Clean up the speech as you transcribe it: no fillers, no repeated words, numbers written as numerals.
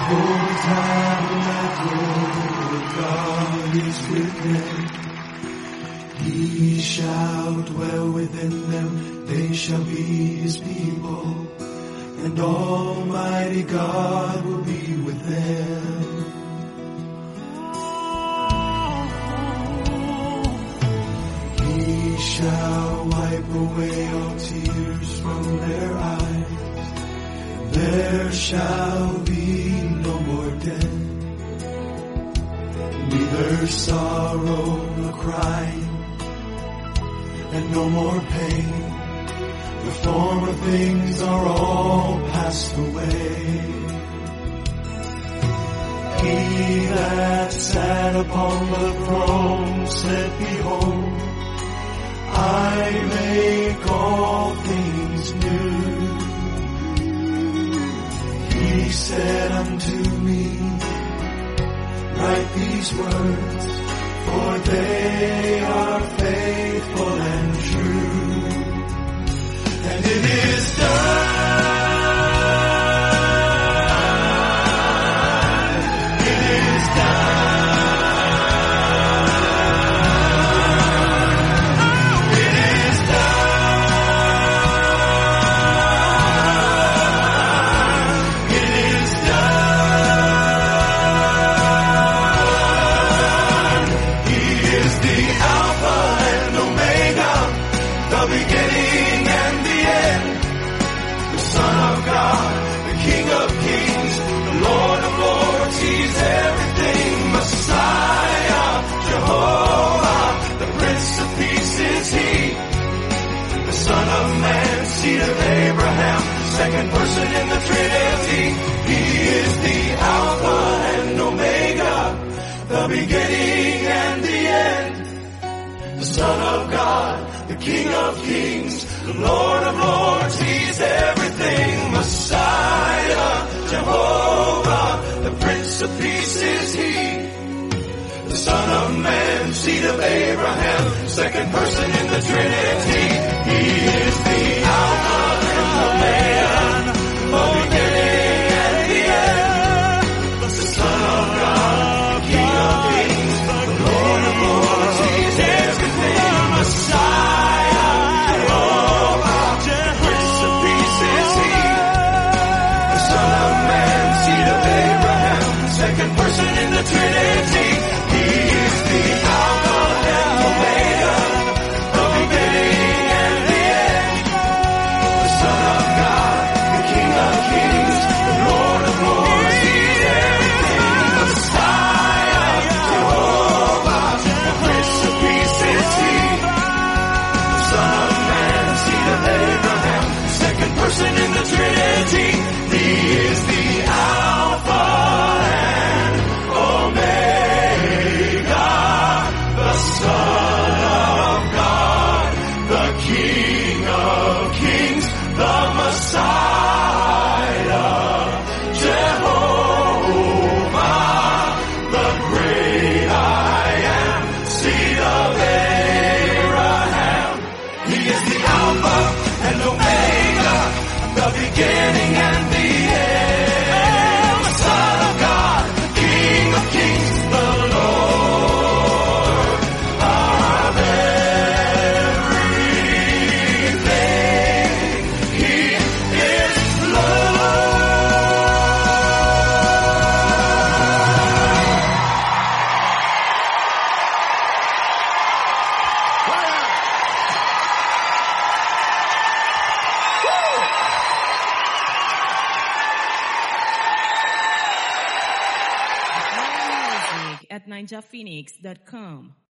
For the tabernacle of God is with them. He shall dwell within them. They shall be his people. And Almighty God will be with them. He shall wipe away all tears from their eyes. There shall be no more death, neither sorrow nor crying, and no more pain. The former things are all passed away. He that sat upon the throne said, behold, I make all things new. He said unto me, write these words, for they are faithful and true. And it is done. It is done. It is done. It is done. He is the Alpha and Omega, the beginning and the end, the Son of God, the King of Kings, the Lord of Lords. He's everything. Messiah, Jehovah, the Prince of Peace is He, the Son of Man, seed of Abraham, second person in the Trinity. He is the Alpha and Omega, the beginning and the end, the Son of God, the King of Kings, the Lord of Lords. He's everything. Messiah, Jehovah, the Prince of Peace is He, the Son of Man, seed of Abraham, second person in the Trinity. He is the Alpha and Omega, the beginning and the end, the Son of God, the King of Kings, the Lord of Lords. He's everything. Messiah, Jehovah, Prince of Peace is He, the Son of Man, seed of Abraham, second person in the Trinity. He is the Alpha and Omega, the beginning and the end, the Son of God, the King of Kings, the Lord of Lords. He's everything. Messiah, Jehovah, the Prince of Peace is He, Son of Man, seed of Abraham, second person in the Trinity. He is the Alpha and Omega, the Son of God, the King of Kings, the Messiah, Jehovah, the great I am, seed of Abraham. He is the Alpha and Omega, the beginning and the end, the Son of God, the King of Kings, the Lord of everything. He is Lord. Music at ninjaphoenix.com.